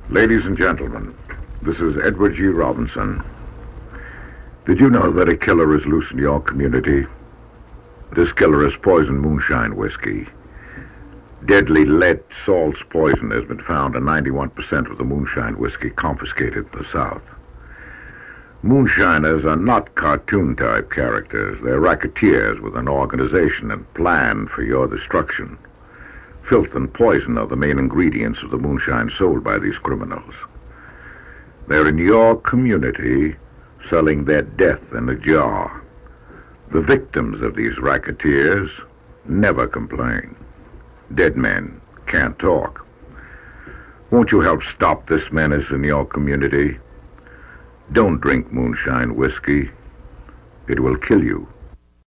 Ladies and gentlemen, this is Edward G. Robinson. Did you know that a killer is loose in your community? This killer has poisoned moonshine whiskey. Deadly lead salts poison has been found in 91% of the moonshine whiskey confiscated in the South. Moonshiners are not cartoon-type characters. They're racketeers with an organization and plan for your destruction. Filth and poison are the main ingredients of the moonshine sold by these criminals. They're in your community selling their death in a jar. The victims of these racketeers never complain. Dead men can't talk. Won't you help stop this menace in your community? Don't drink moonshine whiskey. It will kill you.